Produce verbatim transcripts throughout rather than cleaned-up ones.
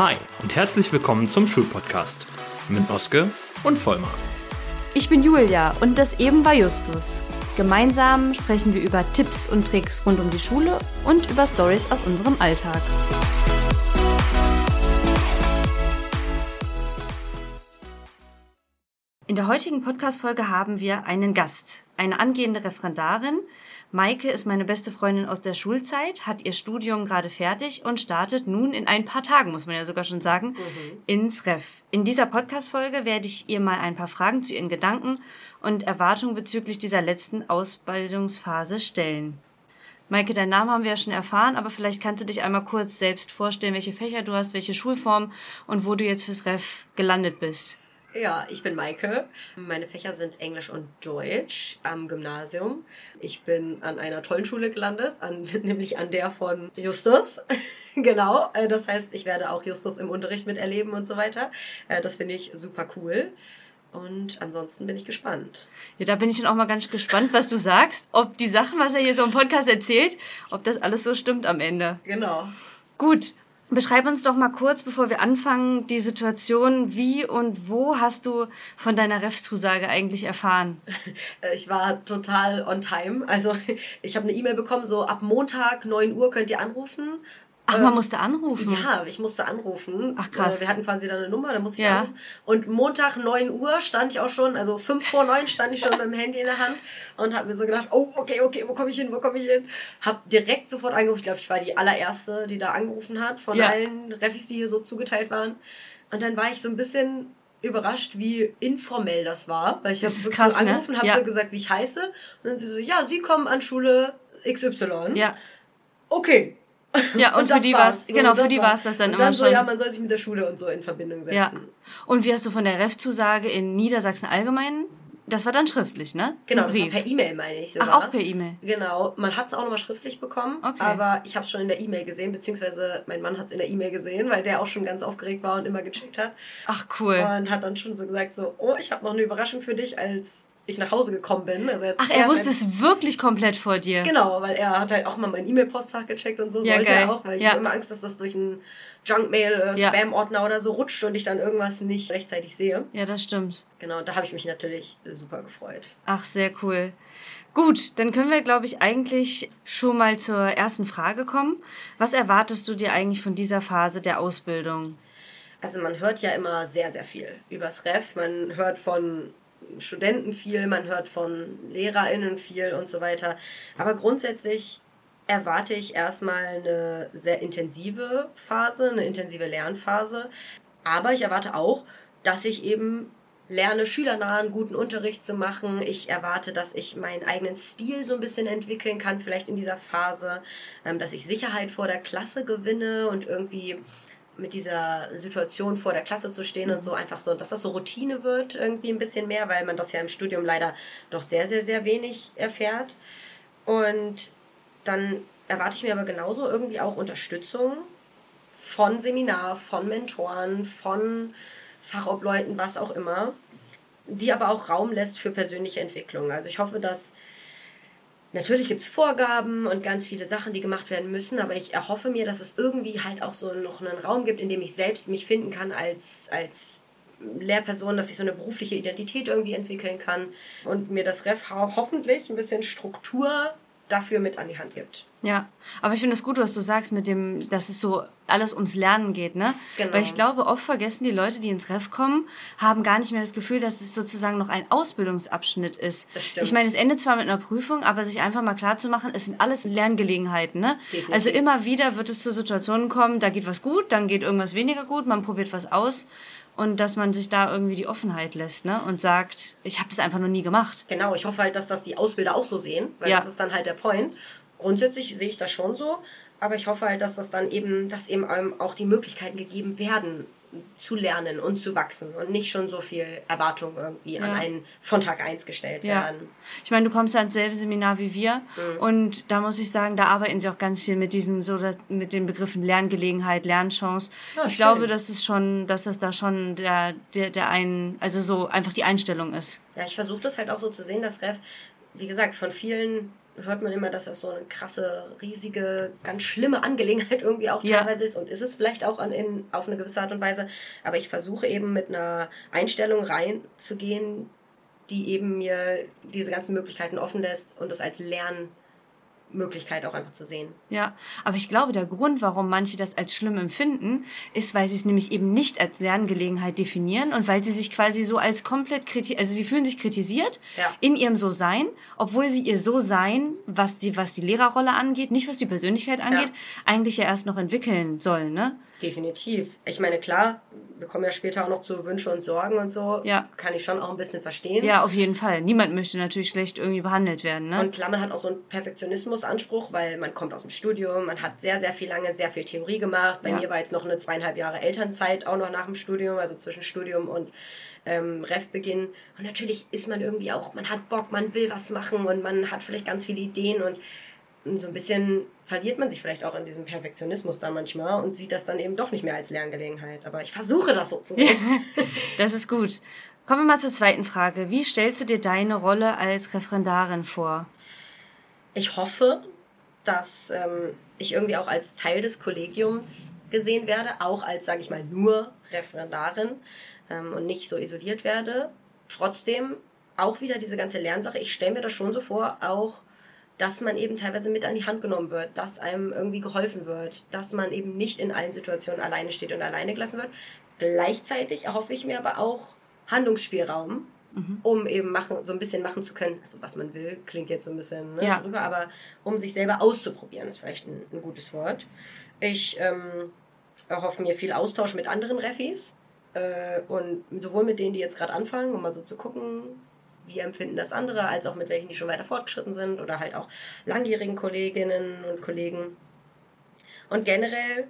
Hi und herzlich willkommen zum Schulpodcast mit Oske und Vollmar. Ich bin Julia und das eben war Justus. Gemeinsam sprechen wir über Tipps und Tricks rund um die Schule und über Storys aus unserem Alltag. In der heutigen Podcast-Folge haben wir einen Gast, eine angehende Referendarin. Maike ist meine beste Freundin aus der Schulzeit, hat ihr Studium gerade fertig und startet nun in ein paar Tagen, muss man ja sogar schon sagen, mhm. ins Ref. In dieser Podcast-Folge werde ich ihr mal ein paar Fragen zu ihren Gedanken und Erwartungen bezüglich dieser letzten Ausbildungsphase stellen. Maike, deinen Namen haben wir ja schon erfahren, aber vielleicht kannst du dich einmal kurz selbst vorstellen, welche Fächer du hast, welche Schulform und wo du jetzt fürs Ref gelandet bist. Ja, ich bin Maike. Meine Fächer sind Englisch und Deutsch am Gymnasium. Ich bin an einer tollen Schule gelandet, an, nämlich an der von Justus. Genau, das heißt, ich werde auch Justus im Unterricht miterleben und so weiter. Das finde ich super cool. Und ansonsten bin ich gespannt. Ja, da bin ich dann auch mal ganz gespannt, was du sagst. Ob die Sachen, was er hier so im Podcast erzählt, ob das alles so stimmt am Ende. Genau. Gut. Beschreib uns doch mal kurz, bevor wir anfangen, die Situation, wie und wo hast du von deiner Ref-Zusage eigentlich erfahren? Ich war total on time. Also ich habe eine E-Mail bekommen, so ab Montag neun Uhr könnt ihr anrufen. Ach, man musste anrufen? Ja, ich musste anrufen. Ach, krass. Wir hatten quasi da eine Nummer, da musste ich ja. anrufen. Und Montag neun Uhr stand ich auch schon, also fünf vor neun stand ich schon mit dem Handy in der Hand und habe mir so gedacht, oh, okay, okay, wo komme ich hin, wo komme ich hin? Hab direkt sofort angerufen. Ich glaube, ich war die allererste, die da angerufen hat, von ja. allen Refis, die hier so zugeteilt waren. Und dann war ich so ein bisschen überrascht, wie informell das war. Weil ich habe krass, angerufen, ne? habe ja. so gesagt, wie ich heiße. Und dann sie so, ja, Sie kommen an Schule X Y. Ja. Okay. Ja, und, und für die war's, so, genau, für die war es das dann, und immer dann schon. so, ja, man soll sich mit der Schule und so in Verbindung setzen. Ja. Und wie hast du von der Ref-Zusage in Niedersachsen allgemein? Das war dann schriftlich, ne? Genau, das war per E-Mail, meine ich sogar. Ach, auch per E-Mail? Genau, man hat es auch nochmal schriftlich bekommen, okay. aber ich habe es schon in der E-Mail gesehen, beziehungsweise mein Mann hat es in der E-Mail gesehen, weil der auch schon ganz aufgeregt war und immer gecheckt hat. Ach, cool. Und hat dann schon so gesagt, so, oh, ich habe noch eine Überraschung für dich, als ich nach Hause gekommen bin. Also Ach, er wusste es wirklich komplett vor dir? Genau, weil er hat halt auch mal mein E-Mail-Postfach gecheckt und so, ja, sollte geil. er auch, weil ich ja. habe immer Angst, dass das durch einen Junkmail, äh, ja. Spam-Ordner oder so rutscht und ich dann irgendwas nicht rechtzeitig sehe. Ja, das stimmt. Genau, da habe ich mich natürlich super gefreut. Ach, sehr cool. Gut, dann können wir, glaube ich, eigentlich schon mal zur ersten Frage kommen. Was erwartest du dir eigentlich von dieser Phase der Ausbildung? Also man hört ja immer sehr, sehr viel übers Ref. Man hört von Studenten viel, man hört von LehrerInnen viel und so weiter. Aber grundsätzlich erwarte ich erstmal eine sehr intensive Phase, eine intensive Lernphase. Aber ich erwarte auch, dass ich eben lerne, schülernahen, guten Unterricht zu machen. Ich erwarte, dass ich meinen eigenen Stil so ein bisschen entwickeln kann, vielleicht in dieser Phase, dass ich Sicherheit vor der Klasse gewinne und irgendwie mit dieser Situation vor der Klasse zu stehen und so einfach so, dass das so Routine wird irgendwie ein bisschen mehr, weil man das ja im Studium leider doch sehr, sehr, sehr wenig erfährt. Und dann erwarte ich mir aber genauso irgendwie auch Unterstützung von Seminar, von Mentoren, von Fachobleuten, was auch immer, die aber auch Raum lässt für persönliche Entwicklung. Also ich hoffe, dass natürlich gibt es Vorgaben und ganz viele Sachen, die gemacht werden müssen, aber ich erhoffe mir, dass es irgendwie halt auch so noch einen Raum gibt, in dem ich selbst mich finden kann als, als Lehrperson, dass ich so eine berufliche Identität irgendwie entwickeln kann und mir das Ref ho- hoffentlich ein bisschen Struktur dafür mit an die Hand gibt. Ja, aber ich finde es gut, was du sagst, mit dem, dass es so alles ums Lernen geht, ne? Genau. Weil ich glaube, oft vergessen die Leute, die ins Ref kommen, haben gar nicht mehr das Gefühl, dass es sozusagen noch ein Ausbildungsabschnitt ist. Das stimmt. Ich meine, es endet zwar mit einer Prüfung, aber sich einfach mal klar zu machen, es sind alles Lerngelegenheiten, ne? Definitiv. Also immer wieder wird es zu Situationen kommen, da geht was gut, dann geht irgendwas weniger gut, man probiert was aus. Und dass man sich da irgendwie die Offenheit lässt, ne? Und sagt, ich habe das einfach noch nie gemacht. Genau, ich hoffe halt, dass das die Ausbilder auch so sehen, weil ja. das ist dann halt der Point. Grundsätzlich sehe ich das schon so, aber ich hoffe halt, dass das dann eben, dass eben auch die Möglichkeiten gegeben werden, zu lernen und zu wachsen und nicht schon so viel Erwartung irgendwie ja. an einen von Tag eins gestellt ja. werden. Ich meine, du kommst ja ins selbe Seminar wie wir mhm. und da muss ich sagen, da arbeiten sie auch ganz viel mit diesem, so mit den Begriffen Lerngelegenheit, Lernchance. Ja, ich schön. glaube, dass es schon, dass das da schon der, der, der ein, also so einfach die Einstellung ist. Ja, ich versuche das halt auch so zu sehen, dass Ref, wie gesagt, von vielen hört man immer, dass das so eine krasse, riesige, ganz schlimme Angelegenheit irgendwie auch Ja. teilweise ist und ist es vielleicht auch an, in, auf eine gewisse Art und Weise. Aber ich versuche eben mit einer Einstellung reinzugehen, die eben mir diese ganzen Möglichkeiten offen lässt und das als Lernmöglichkeit auch einfach zu sehen. Ja, aber ich glaube, der Grund, warum manche das als schlimm empfinden, ist, weil sie es nämlich eben nicht als Lerngelegenheit definieren und weil sie sich quasi so als komplett kriti- also sie fühlen sich kritisiert Ja. in ihrem So-Sein, obwohl sie ihr So-Sein, was die, was die Lehrerrolle angeht, nicht was die Persönlichkeit angeht, Ja. eigentlich ja erst noch entwickeln sollen, ne? Definitiv. Ich meine, klar, wir kommen ja später auch noch zu Wünsche und Sorgen und so. Ja. Kann ich schon auch ein bisschen verstehen. Ja, auf jeden Fall. Niemand möchte natürlich schlecht irgendwie behandelt werden, ne? Und klar, man hat auch so einen Perfektionismusanspruch, weil man kommt aus dem Studium, man hat sehr, sehr viel lange, sehr viel Theorie gemacht. Bei Ja. mir war jetzt noch eine zweieinhalb Jahre Elternzeit auch noch nach dem Studium, also zwischen Studium und ähm, Refbeginn. Und natürlich ist man irgendwie auch, man hat Bock, man will was machen und man hat vielleicht ganz viele Ideen und so ein bisschen verliert man sich vielleicht auch in diesem Perfektionismus da manchmal und sieht das dann eben doch nicht mehr als Lerngelegenheit. Aber ich versuche das so zu sehen. Das ist gut. Kommen wir mal zur zweiten Frage. Wie stellst du dir deine Rolle als Referendarin vor? Ich hoffe, dass ähm, ich irgendwie auch als Teil des Kollegiums gesehen werde, auch als, sage ich mal, nur Referendarin ähm, und nicht so isoliert werde. Trotzdem auch wieder diese ganze Lernsache. Ich stelle mir das schon so vor, auch dass man eben teilweise mit an die Hand genommen wird, dass einem irgendwie geholfen wird, dass man eben nicht in allen Situationen alleine steht und alleine gelassen wird. Gleichzeitig erhoffe ich mir aber auch Handlungsspielraum, mhm. um eben machen, so ein bisschen machen zu können. Also was man will, klingt jetzt so ein bisschen ne, Ja. drüber, aber um sich selber auszuprobieren, ist vielleicht ein, ein gutes Wort. Ich ähm, erhoffe mir viel Austausch mit anderen Refis äh, und sowohl mit denen, die jetzt gerade anfangen, um mal so zu gucken, wie empfinden das andere, als auch mit welchen, die schon weiter fortgeschritten sind oder halt auch langjährigen Kolleginnen und Kollegen. Und generell,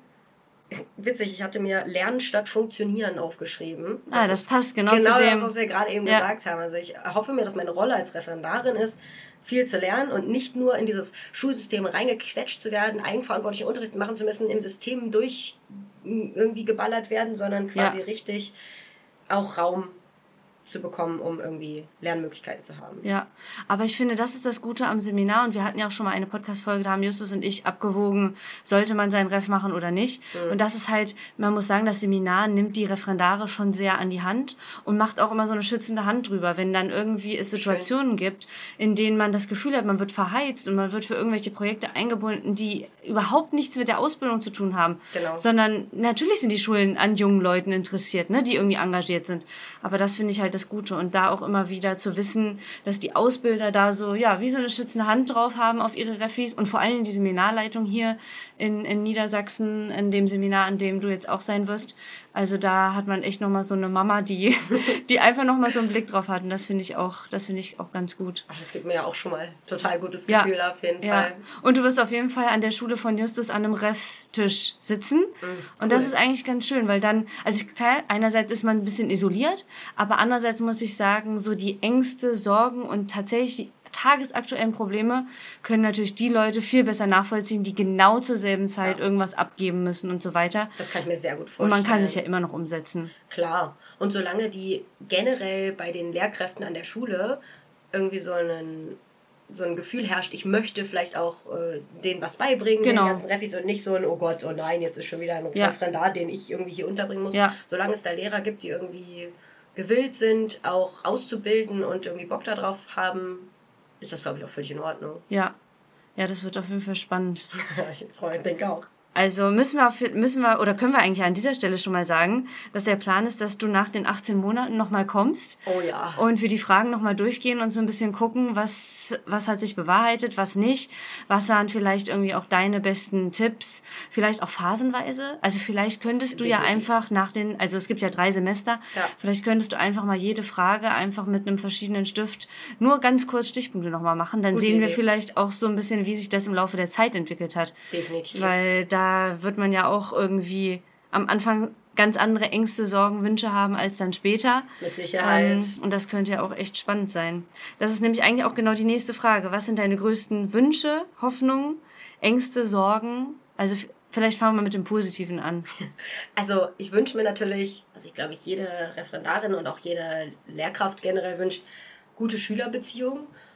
witzig, ich hatte mir Lernen statt Funktionieren aufgeschrieben. Das ah, das ist passt genau, genau zu dem... das, was wir gerade eben Ja. gesagt haben. Also ich hoffe mir, dass meine Rolle als Referendarin ist, viel zu lernen und nicht nur in dieses Schulsystem reingequetscht zu werden, eigenverantwortlichen Unterricht machen zu müssen, im System durch irgendwie geballert werden, sondern quasi Ja. richtig auch Raum zu bekommen, um irgendwie Lernmöglichkeiten zu haben. Ja, aber ich finde, das ist das Gute am Seminar und wir hatten ja auch schon mal eine Podcast-Folge, da haben Justus und ich abgewogen, sollte man seinen Ref machen oder nicht. Mhm. Und das ist halt, man muss sagen, das Seminar nimmt die Referendare schon sehr an die Hand und macht auch immer so eine schützende Hand drüber, wenn dann irgendwie es Situationen Schön. gibt, in denen man das Gefühl hat, man wird verheizt und man wird für irgendwelche Projekte eingebunden, die überhaupt nichts mit der Ausbildung zu tun haben. Genau. Sondern natürlich sind die Schulen an jungen Leuten interessiert, ne, die irgendwie engagiert sind. Aber das finde ich halt das Gute und da auch immer wieder zu wissen, dass die Ausbilder da so, ja, wie so eine schützende Hand drauf haben auf ihre Refis und vor allem die Seminarleitung hier in, in Niedersachsen, in dem Seminar, an dem du jetzt auch sein wirst. Also da hat man echt nochmal so eine Mama, die, die einfach nochmal so einen Blick drauf hat und das finde ich auch, das finde ich auch ganz gut. Ach, das gibt mir ja auch schon mal total gutes Gefühl ja. auf jeden ja. Fall. Und du wirst auf jeden Fall an der Schule von Justus an einem Ref-Tisch sitzen. Mhm, cool. Und das ist eigentlich ganz schön, weil dann, also klar, einerseits ist man ein bisschen isoliert, aber andererseits muss ich sagen, so die Ängste, Sorgen und tatsächlich die tagesaktuellen Probleme können natürlich die Leute viel besser nachvollziehen, die genau zur selben Zeit ja. irgendwas abgeben müssen und so weiter. Das kann ich mir sehr gut vorstellen. Und man kann sich ja immer noch umsetzen. Klar. Und solange die generell bei den Lehrkräften an der Schule irgendwie so einen so ein Gefühl herrscht, ich möchte vielleicht auch äh, denen was beibringen, genau. den ganzen Refis und nicht so ein, oh Gott, oh nein, jetzt ist schon wieder ein ja. Referendar, den ich irgendwie hier unterbringen muss. Ja. Solange es da Lehrer gibt, die irgendwie gewillt sind, auch auszubilden und irgendwie Bock darauf haben, ist das, glaube ich, auch völlig in Ordnung. Ja, ja, das wird auf jeden Fall spannend. Ich freue mich, denke auch. Also müssen wir, auf, müssen wir oder können wir eigentlich an dieser Stelle schon mal sagen, dass der Plan ist, dass du nach den achtzehn Monaten nochmal kommst. Oh ja. Und wir die Fragen nochmal durchgehen und so ein bisschen gucken, was, was hat sich bewahrheitet, was nicht. Was waren vielleicht irgendwie auch deine besten Tipps, vielleicht auch phasenweise. Also vielleicht könntest du Definitiv. ja einfach nach den, also es gibt ja drei Semester, ja. vielleicht könntest du einfach mal jede Frage einfach mit einem verschiedenen Stift nur ganz kurz Stichpunkte nochmal machen. Dann Gute sehen wir Idee. vielleicht auch so ein bisschen, wie sich das im Laufe der Zeit entwickelt hat. Definitiv. Weil da Da wird man ja auch irgendwie am Anfang ganz andere Ängste, Sorgen, Wünsche haben als dann später. Mit Sicherheit. Ähm, und das könnte ja auch echt spannend sein. Das ist nämlich eigentlich auch genau die nächste Frage. Was sind deine größten Wünsche, Hoffnungen, Ängste, Sorgen? Also vielleicht fangen wir mit dem Positiven an. Also ich wünsche mir natürlich, also ich glaube, jede Referendarin und auch jede Lehrkraft generell wünscht, gute Schülerbeziehungen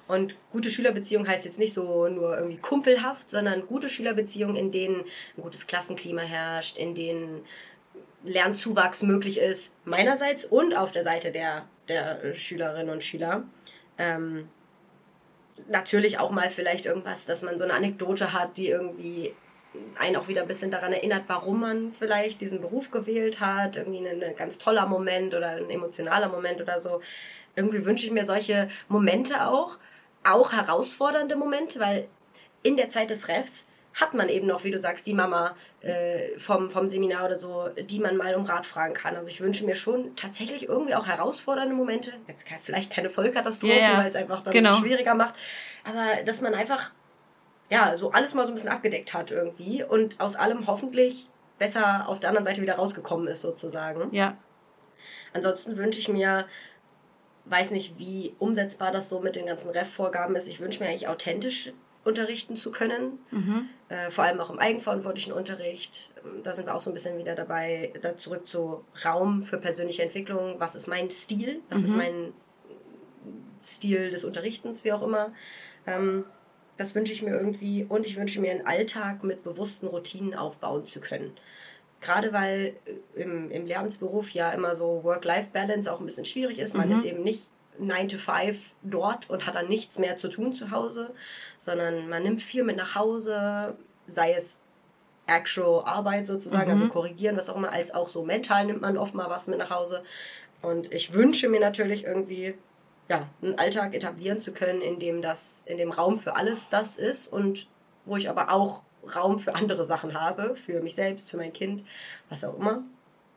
Und gute Schülerbeziehung heißt jetzt nicht so nur irgendwie kumpelhaft, sondern gute Schülerbeziehungen, in denen ein gutes Klassenklima herrscht, in denen Lernzuwachs möglich ist, meinerseits und auf der Seite der, der Schülerinnen und Schüler. Ähm, natürlich auch mal vielleicht irgendwas, dass man so eine Anekdote hat, die irgendwie einen auch wieder ein bisschen daran erinnert, warum man vielleicht diesen Beruf gewählt hat, irgendwie ein, ein ganz toller Moment oder ein emotionaler Moment oder so. Irgendwie wünsche ich mir solche Momente auch, auch herausfordernde Momente, weil in der Zeit des Refs hat man eben noch, wie du sagst, die Mama äh, vom, vom Seminar oder so, die man mal um Rat fragen kann. Also ich wünsche mir schon tatsächlich irgendwie auch herausfordernde Momente. Jetzt kein, vielleicht keine Vollkatastrophen, yeah, weil es einfach dann genau. schwieriger macht. Aber dass man einfach, ja, so alles mal so ein bisschen abgedeckt hat irgendwie und aus allem hoffentlich besser auf der anderen Seite wieder rausgekommen ist sozusagen. Ja. Ansonsten wünsche ich mir, weiß nicht, wie umsetzbar das so mit den ganzen Ref-Vorgaben ist. Ich wünsche mir eigentlich authentisch unterrichten zu können, mhm. äh, vor allem auch im eigenverantwortlichen Unterricht. Da sind wir auch so ein bisschen wieder dabei, da zurück zu Raum für persönliche Entwicklung. Was ist mein Stil? Was mhm. ist mein Stil des Unterrichtens, wie auch immer? Ähm, das wünsche ich mir irgendwie. Und ich wünsche mir einen Alltag mit bewussten Routinen aufbauen zu können. Gerade weil im, im Lehramtsberuf ja immer so Work-Life-Balance auch ein bisschen schwierig ist. Man mhm. ist eben nicht nine to five dort und hat dann nichts mehr zu tun zu Hause, sondern man nimmt viel mit nach Hause, sei es actual Arbeit sozusagen, mhm. also korrigieren, was auch immer, als auch so mental nimmt man oft mal was mit nach Hause. Und ich wünsche mir natürlich irgendwie, ja, einen Alltag etablieren zu können, in dem das, in dem Raum für alles das ist und wo ich aber auch Raum für andere Sachen habe, für mich selbst, für mein Kind, was auch immer.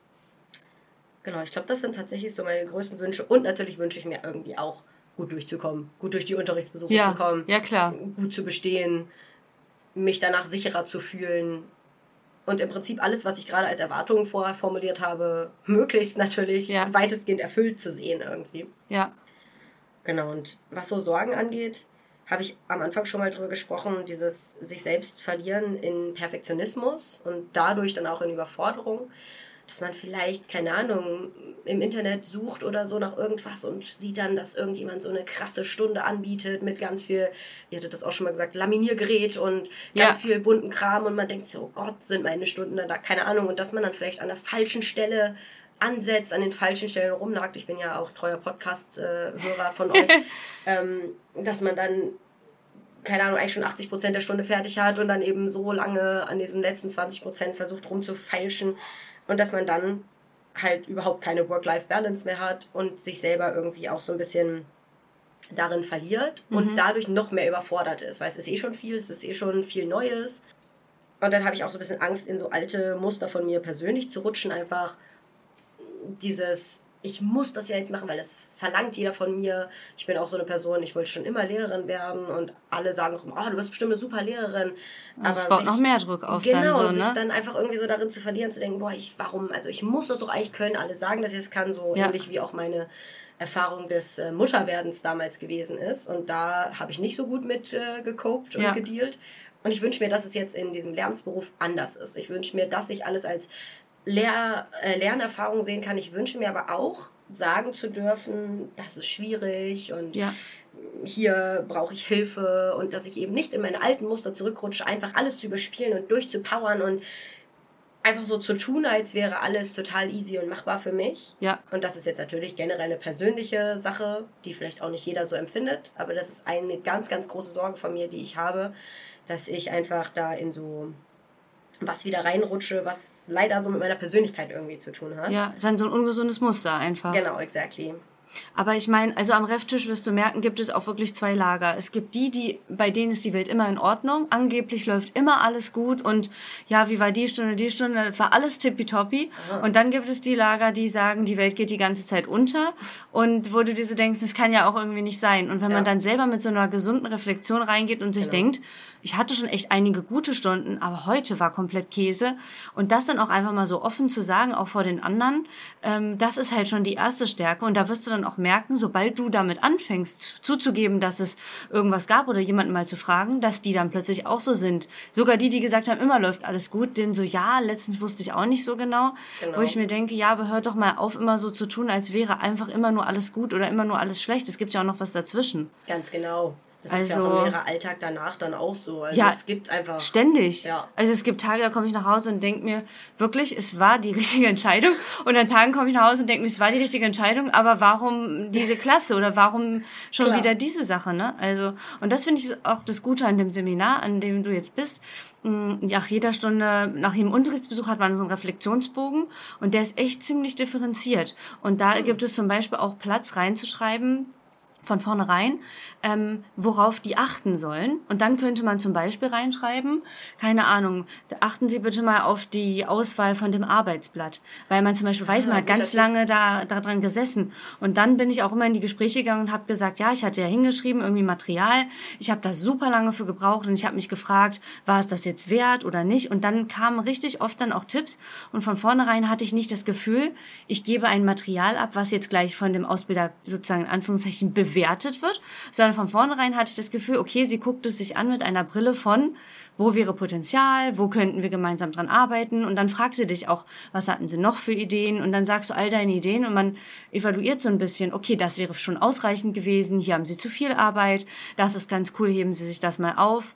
Genau, ich glaube, das sind tatsächlich so meine größten Wünsche. Und natürlich wünsche ich mir irgendwie auch, gut durchzukommen, gut durch die Unterrichtsbesuche ja, zu kommen, ja, klar. gut zu bestehen, mich danach sicherer zu fühlen. Und im Prinzip alles, was ich gerade als Erwartungen vorher formuliert habe, möglichst natürlich ja. weitestgehend erfüllt zu sehen irgendwie. Ja. Genau, und was so Sorgen angeht, habe ich am Anfang schon mal drüber gesprochen, dieses sich selbst verlieren in Perfektionismus und dadurch dann auch in Überforderung. Dass man vielleicht, keine Ahnung, im Internet sucht oder so nach irgendwas und sieht dann, dass irgendjemand so eine krasse Stunde anbietet mit ganz viel, ihr hattet das auch schon mal gesagt, Laminiergerät und ganz ja. viel bunten Kram und man denkt so, oh Gott, sind meine Stunden dann da, keine Ahnung. Und dass man dann vielleicht an der falschen Stelle ansetzt, an den falschen Stellen rumnagt. Ich bin ja auch treuer Podcast-Hörer von euch. ähm, dass man dann, keine Ahnung, eigentlich schon achtzig Prozent der Stunde fertig hat und dann eben so lange an diesen letzten zwanzig Prozent versucht rumzufeilschen. Und dass man dann halt überhaupt keine Work-Life-Balance mehr hat und sich selber irgendwie auch so ein bisschen darin verliert mhm. und dadurch noch mehr überfordert ist. Weil es ist eh schon viel, es ist eh schon viel Neues. Und dann habe ich auch so ein bisschen Angst, in so alte Muster von mir persönlich zu rutschen. Einfach dieses, ich muss das ja jetzt machen, weil das verlangt jeder von mir. Ich bin auch so eine Person, ich wollte schon immer Lehrerin werden und alle sagen auch immer, oh, du wirst bestimmt eine super Lehrerin. Aber es baut sich, noch mehr Druck auf genau, dann so, ne? sich dann einfach irgendwie so darin zu verlieren, zu denken, boah, ich, warum, also ich muss das doch eigentlich können, alle sagen, dass ich es kann, so ja. ähnlich wie auch meine Erfahrung des äh, Mutterwerdens damals gewesen ist. Und da habe ich nicht so gut mit äh, gecopt und ja. gedealt. Und ich wünsche mir, dass es jetzt in diesem Lehramtsberuf anders ist. Ich wünsche mir, dass ich alles als Lehr- äh, Lernerfahrung sehen kann. Ich wünsche mir aber auch, sagen zu dürfen, das ist schwierig und ja. hier brauche ich Hilfe und dass ich eben nicht in meine alten Muster zurückrutsche, einfach alles zu überspielen und durchzupowern und einfach so zu tun, als wäre alles total easy und machbar für mich. Ja. Und das ist jetzt natürlich generell eine persönliche Sache, die vielleicht auch nicht jeder so empfindet, aber das ist eine ganz, ganz große Sorge von mir, die ich habe, dass ich einfach da in so was wieder reinrutsche, was leider so mit meiner Persönlichkeit irgendwie zu tun hat. Ja, dann so ein ungesundes Muster einfach. Genau, exactly. Aber ich meine, also am Reftisch wirst du merken, gibt es auch wirklich zwei Lager. Es gibt die, die bei denen ist die Welt immer in Ordnung. Angeblich läuft immer alles gut und ja, wie war die Stunde, die Stunde, war alles tippitoppi. Aha. Und dann gibt es die Lager, die sagen, die Welt geht die ganze Zeit unter und wo du dir so denkst, das kann ja auch irgendwie nicht sein. Und wenn ja. man dann selber mit so einer gesunden Reflexion reingeht und sich genau. denkt, ich hatte schon echt einige gute Stunden, aber heute war komplett Käse. Und das dann auch einfach mal so offen zu sagen, auch vor den anderen, ähm, das ist halt schon die erste Stärke. Und da wirst du dann auch merken, sobald du damit anfängst, zuzugeben, dass es irgendwas gab oder jemanden mal zu fragen, dass die dann plötzlich auch so sind. Sogar die, die gesagt haben, immer läuft alles gut, denen so, ja, letztens wusste ich auch nicht so genau. genau. Wo ich mir denke, ja, aber hört doch mal auf, immer so zu tun, als wäre einfach immer nur alles gut oder immer nur alles schlecht. Es gibt ja auch noch was dazwischen. Ganz genau. Das also, ist ja auch im Lehreralltag danach dann auch so. Also ja, es gibt einfach... Ständig. Ja. Also es gibt Tage, da komme ich nach Hause und denke mir, wirklich, es war die richtige Entscheidung. Und an Tagen komme ich nach Hause und denke mir, es war die richtige Entscheidung, aber warum diese Klasse oder warum schon Klar. wieder diese Sache, ne? Also, und das finde ich auch das Gute an dem Seminar, an dem du jetzt bist. Nach jeder Stunde, nach jedem Unterrichtsbesuch hat man so einen Reflexionsbogen und der ist echt ziemlich differenziert. Und da hm. gibt es zum Beispiel auch Platz reinzuschreiben, von vornherein, ähm, worauf die achten sollen. Und dann könnte man zum Beispiel reinschreiben, keine Ahnung, achten Sie bitte mal auf die Auswahl von dem Arbeitsblatt. Weil man zum Beispiel weiß, man hat ganz lange da daran gesessen. Und dann bin ich auch immer in die Gespräche gegangen und habe gesagt, ja, ich hatte ja hingeschrieben, irgendwie Material. Ich habe da super lange für gebraucht und ich habe mich gefragt, war es das jetzt wert oder nicht? Und dann kamen richtig oft dann auch Tipps. Und von vornherein hatte ich nicht das Gefühl, ich gebe ein Material ab, was jetzt gleich von dem Ausbilder sozusagen in Anführungszeichen bewertet bewertet wird, sondern von vornherein hatte ich das Gefühl, okay, sie guckt es sich an mit einer Brille von, wo wäre Potenzial, wo könnten wir gemeinsam dran arbeiten und dann fragt sie dich auch, was hatten sie noch für Ideen und dann sagst du all deine Ideen und man evaluiert so ein bisschen, okay, das wäre schon ausreichend gewesen, hier haben sie zu viel Arbeit, das ist ganz cool, heben sie sich das mal auf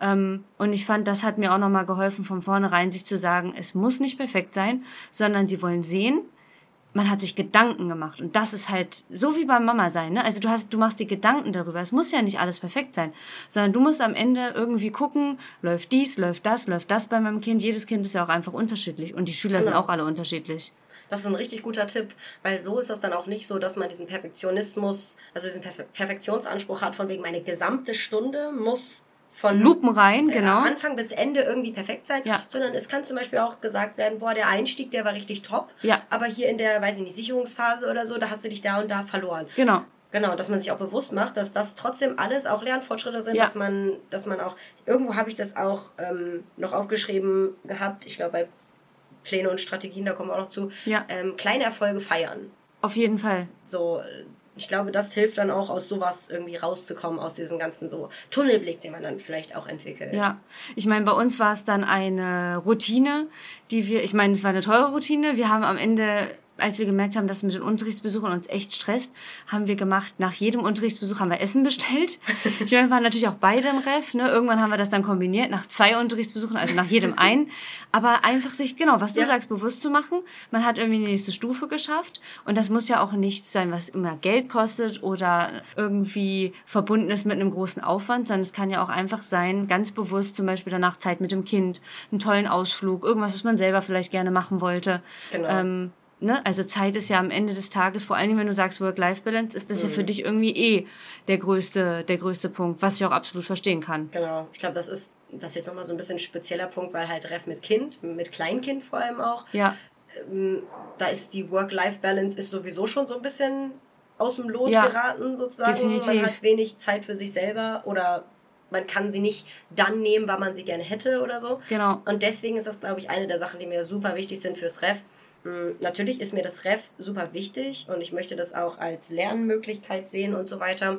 und ich fand, das hat mir auch nochmal geholfen, von vornherein sich zu sagen, es muss nicht perfekt sein, sondern sie wollen sehen, man hat sich Gedanken gemacht und das ist halt so wie beim Mama sein, ne? Also du hast, du machst dir Gedanken darüber. Es muss ja nicht alles perfekt sein, sondern du musst am Ende irgendwie gucken, läuft dies, läuft das, läuft das bei meinem Kind. Jedes Kind ist ja auch einfach unterschiedlich und die Schüler genau. sind auch alle unterschiedlich. Das ist ein richtig guter Tipp, weil so ist das dann auch nicht so, dass man diesen Perfektionismus, also diesen Perfektionsanspruch hat, von wegen meine gesamte Stunde muss von Lupen rein, genau. Äh, Anfang bis Ende irgendwie perfekt sein, ja. sondern es kann zum Beispiel auch gesagt werden, boah, der Einstieg, der war richtig top, ja. aber hier in der, weiß ich nicht, Sicherungsphase oder so, da hast du dich da und da verloren. Genau. Genau, dass man sich auch bewusst macht, dass das trotzdem alles auch Lernfortschritte sind, ja. dass man, dass man auch, irgendwo habe ich das auch ähm, noch aufgeschrieben gehabt, ich glaube bei Pläne und Strategien, da kommen wir auch noch zu, ja. ähm, kleine Erfolge feiern. Auf jeden Fall. So, ich glaube, das hilft dann auch, aus sowas irgendwie rauszukommen, aus diesem ganzen so Tunnelblick, den man dann vielleicht auch entwickelt. Ja, ich meine, bei uns war es dann eine Routine, die wir, ich meine, es war eine teure Routine. Wir haben am Ende, als wir gemerkt haben, dass es mit den Unterrichtsbesuchern uns echt stresst, haben wir gemacht, nach jedem Unterrichtsbesuch haben wir Essen bestellt. Ich meine, wir waren natürlich auch beide im Ref, ne? Irgendwann haben wir das dann kombiniert, nach zwei Unterrichtsbesuchen, also nach jedem einen. Aber einfach sich, genau, was du ja. sagst, bewusst zu machen. Man hat irgendwie die nächste Stufe geschafft. Und das muss ja auch nichts sein, was immer Geld kostet oder irgendwie verbunden ist mit einem großen Aufwand, sondern es kann ja auch einfach sein, ganz bewusst zum Beispiel danach Zeit mit dem Kind, einen tollen Ausflug, irgendwas, was man selber vielleicht gerne machen wollte. Genau. Ähm, Ne? Also Zeit ist ja am Ende des Tages, vor allem wenn du sagst Work-Life-Balance, ist das mhm. ja für dich irgendwie eh der größte, der größte Punkt, was ich auch absolut verstehen kann. Genau, ich glaube, das ist das ist jetzt nochmal so ein bisschen ein spezieller Punkt, weil halt Ref mit Kind, mit Kleinkind vor allem auch, ja. ähm, da ist die Work-Life-Balance ist sowieso schon so ein bisschen aus dem Lot ja, geraten sozusagen. Definitiv. Man hat wenig Zeit für sich selber oder man kann sie nicht dann nehmen, weil man sie gerne hätte oder so. Genau. Und deswegen ist das, glaube ich, eine der Sachen, die mir super wichtig sind fürs Ref. Natürlich ist mir das Ref super wichtig und ich möchte das auch als Lernmöglichkeit sehen und so weiter.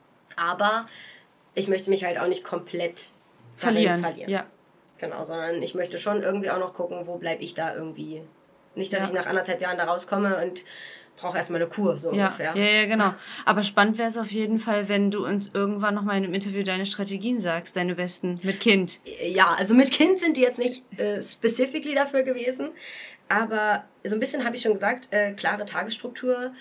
Aber ich möchte mich halt auch nicht komplett verlieren. verlieren. Ja. Genau, sondern ich möchte schon irgendwie auch noch gucken, wo bleibe ich da irgendwie. Nicht, dass ja. ich nach anderthalb Jahren da rauskomme und brauche erstmal eine Kur, so ja. ungefähr. Ja, ja, genau. Aber spannend wäre es auf jeden Fall, wenn du uns irgendwann nochmal in einem Interview deine Strategien sagst, deine besten, mit Kind. Ja, also mit Kind sind die jetzt nicht äh, specifically dafür gewesen, aber so ein bisschen habe ich schon gesagt, äh, klare Tagesstruktur,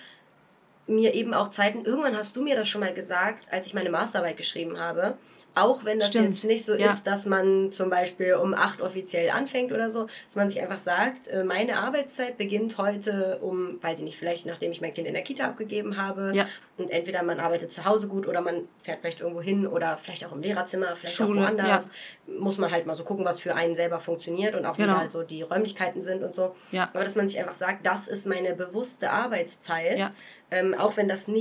mir eben auch Zeiten, irgendwann hast du mir das schon mal gesagt, als ich meine Masterarbeit geschrieben habe, auch wenn das Stimmt. jetzt nicht so ja. ist, dass man zum Beispiel um acht offiziell anfängt oder so, dass man sich einfach sagt, meine Arbeitszeit beginnt heute um, weiß ich nicht, vielleicht nachdem ich mein Kind in der Kita abgegeben habe ja. und entweder man arbeitet zu Hause gut oder man fährt vielleicht irgendwo hin oder vielleicht auch im Lehrerzimmer, vielleicht Schule, auch woanders. Ja. Muss man halt mal so gucken, was für einen selber funktioniert und auch genau. wie halt so die Räumlichkeiten sind und so. Ja. Aber dass man sich einfach sagt, das ist meine bewusste Arbeitszeit, ja. ähm, auch wenn das nicht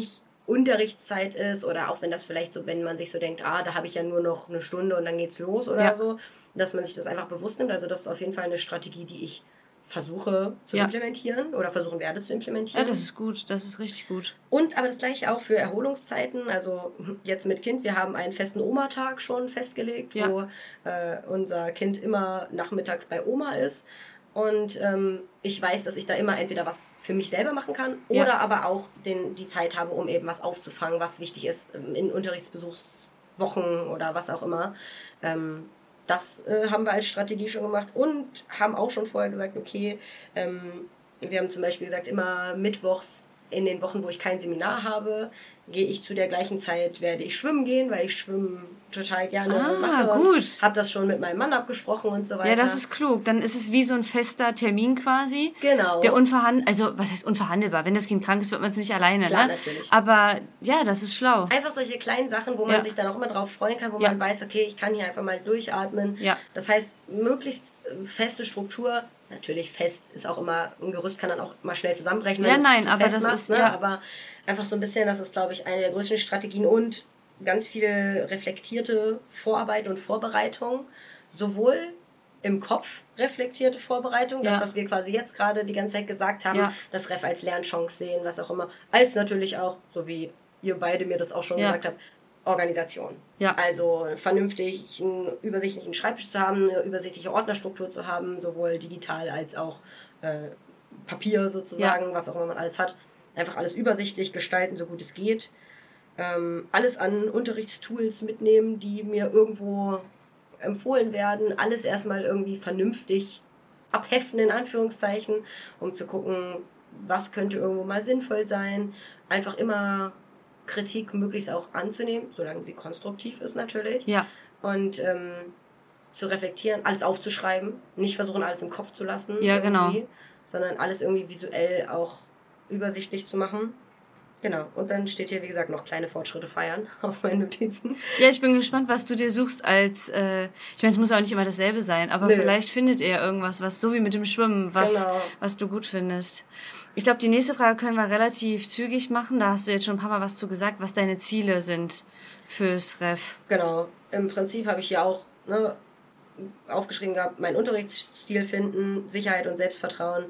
Unterrichtszeit ist oder auch wenn das vielleicht so, wenn man sich so denkt, ah, da habe ich ja nur noch eine Stunde und dann geht's los oder ja. so, dass man sich das einfach bewusst nimmt. Also das ist auf jeden Fall eine Strategie, die ich versuche zu ja. implementieren oder versuchen werde zu implementieren. Ja, das ist gut, das ist richtig gut. Und aber das gleiche auch für Erholungszeiten, also jetzt mit Kind, wir haben einen festen Oma-Tag schon festgelegt, ja. wo äh, unser Kind immer nachmittags bei Oma ist und ähm, ich weiß, dass ich da immer entweder was für mich selber machen kann oder ja. aber auch den, die Zeit habe, um eben was aufzufangen, was wichtig ist in Unterrichtsbesuchswochen oder was auch immer. Ähm, Das äh, haben wir als Strategie schon gemacht und haben auch schon vorher gesagt, okay, ähm, wir haben zum Beispiel gesagt, immer mittwochs in den Wochen, wo ich kein Seminar habe, gehe ich zu der gleichen Zeit, werde ich schwimmen gehen, weil ich Schwimmen total gerne ah, mache. Gut. Habe das schon mit meinem Mann abgesprochen und so weiter. Ja, das ist klug. Dann ist es wie so ein fester Termin quasi. Genau. Der unverhandelbar, also was heißt unverhandelbar? Wenn das Kind krank ist, wird man es nicht alleine. Klar, ne? Natürlich. Aber ja, das ist schlau. Einfach solche kleinen Sachen, wo man ja. sich dann auch immer drauf freuen kann, wo ja. man weiß, okay, ich kann hier einfach mal durchatmen. Ja. Das heißt, möglichst feste Struktur. Natürlich fest ist auch immer, ein Gerüst kann dann auch mal schnell zusammenbrechen, wenn ja, nein, es aber fest das machst, ist, ne? ja. aber einfach so ein bisschen, das ist, glaube ich, eine der größten Strategien und ganz viel reflektierte Vorarbeit und Vorbereitung, sowohl im Kopf reflektierte Vorbereitung, ja. das, was wir quasi jetzt gerade die ganze Zeit gesagt haben, ja. das Ref als Lernchance sehen, was auch immer, als natürlich auch, so wie ihr beide mir das auch schon ja. gesagt habt, Organisation. Ja. Also vernünftig einen übersichtlichen Schreibtisch zu haben, eine übersichtliche Ordnerstruktur zu haben, sowohl digital als auch äh, Papier sozusagen, ja. was auch immer man alles hat. Einfach alles übersichtlich gestalten, so gut es geht. Ähm, alles an Unterrichtstools mitnehmen, die mir irgendwo empfohlen werden. Alles erstmal irgendwie vernünftig abheften, in Anführungszeichen, um zu gucken, was könnte irgendwo mal sinnvoll sein. Einfach immer Kritik möglichst auch anzunehmen, solange sie konstruktiv ist natürlich. Ja. Und ähm, zu reflektieren, alles aufzuschreiben, nicht versuchen, alles im Kopf zu lassen. Ja, genau. Sondern alles irgendwie visuell auch übersichtlich zu machen. Genau. Und dann steht hier, wie gesagt, noch kleine Fortschritte feiern auf meinen Notizen. Ja, ich bin gespannt, was du dir suchst als, äh, ich meine, es muss auch nicht immer dasselbe sein, aber Nö. vielleicht findet ihr irgendwas, was so wie mit dem Schwimmen, was, genau. was du gut findest. Ich glaube, die nächste Frage können wir relativ zügig machen. Da hast du jetzt schon ein paar Mal was zu gesagt, was deine Ziele sind fürs Ref. Genau. Im Prinzip habe ich hier auch ne, aufgeschrieben gehabt, meinen Unterrichtsstil finden, Sicherheit und Selbstvertrauen,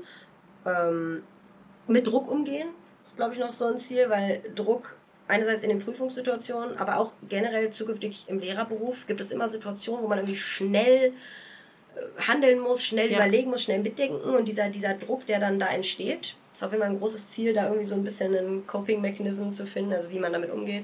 ähm, mit Druck umgehen. Das ist, glaube ich, noch so ein Ziel, weil Druck einerseits in den Prüfungssituationen, aber auch generell zukünftig im Lehrerberuf gibt es immer Situationen, wo man irgendwie schnell handeln muss, schnell ja. überlegen muss, schnell mitdenken und dieser, dieser Druck, der dann da entsteht, ist auf jeden Fall ein großes Ziel, da irgendwie so ein bisschen einen Coping-Mechanism zu finden, also wie man damit umgeht.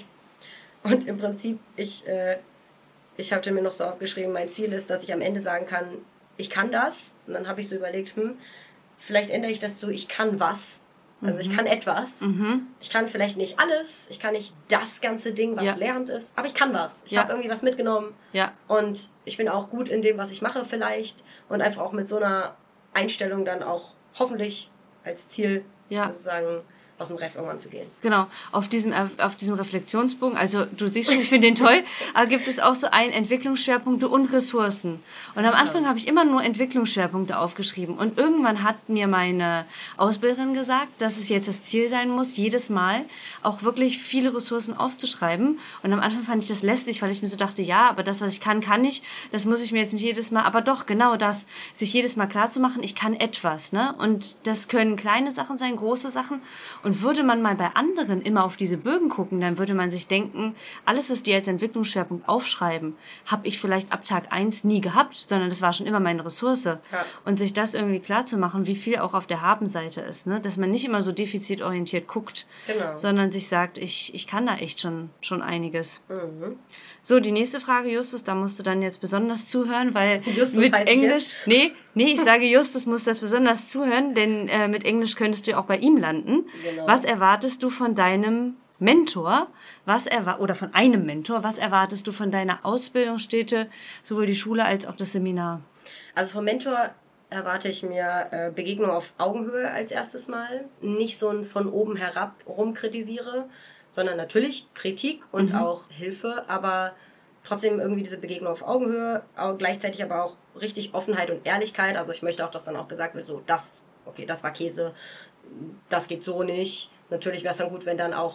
Und im Prinzip, ich, äh, ich hatte mir noch so aufgeschrieben, mein Ziel ist, dass ich am Ende sagen kann, ich kann das. Und dann habe ich so überlegt, hm, vielleicht ändere ich das zu, ich kann was. Also ich kann etwas. Mhm. Ich kann vielleicht nicht alles. Ich kann nicht das ganze Ding, was ja. Lehramt ist. Aber ich kann was. Ich ja. habe irgendwie was mitgenommen. Ja. Und ich bin auch gut in dem, was ich mache vielleicht. Und einfach auch mit so einer Einstellung dann auch hoffentlich als Ziel ja. sozusagen aus dem Ref irgendwann zu gehen. Genau, auf diesem, auf diesem Reflexionsbogen, also du siehst schon, ich finde den toll, aber gibt es auch so einen Entwicklungsschwerpunkte und Ressourcen. Und am Anfang habe ich immer nur Entwicklungsschwerpunkte aufgeschrieben und irgendwann hat mir meine Ausbilderin gesagt, dass es jetzt das Ziel sein muss, jedes Mal auch wirklich viele Ressourcen aufzuschreiben. Und am Anfang fand ich das lästig, weil ich mir so dachte, ja, aber das, was ich kann, kann ich, das muss ich mir jetzt nicht jedes Mal, aber doch, genau das, sich jedes Mal klar zu machen, ich kann etwas, ne? Und das können kleine Sachen sein, große Sachen. Und würde man mal bei anderen immer auf diese Bögen gucken, dann würde man sich denken, alles, was die als Entwicklungsschwerpunkt aufschreiben, habe ich vielleicht ab Tag eins nie gehabt, sondern das war schon immer meine Ressource. Ja. Und sich das irgendwie klar zu machen, wie viel auch auf der Habenseite ist, ne? Dass man nicht immer so defizitorientiert guckt, genau. sondern sich sagt, ich, ich kann da echt schon, schon einiges. Mhm. So, die nächste Frage, Justus, da musst du dann jetzt besonders zuhören, weil Justus mit Englisch, nee, nee, ich sage Justus muss das besonders zuhören, denn äh, mit Englisch könntest du ja auch bei ihm landen. Genau. Was erwartest du von deinem Mentor, was erwa- oder von einem Mentor, was erwartest du von deiner Ausbildungsstätte, sowohl die Schule als auch das Seminar? Also vom Mentor erwarte ich mir äh, Begegnung auf Augenhöhe als erstes Mal, nicht so ein von oben herab rumkritisiere, sondern natürlich Kritik und mhm. auch Hilfe, aber trotzdem irgendwie diese Begegnung auf Augenhöhe, aber gleichzeitig aber auch richtig Offenheit und Ehrlichkeit. Also ich möchte auch, dass dann auch gesagt wird, so das, okay, das war Käse, das geht so nicht. Natürlich wäre es dann gut, wenn dann auch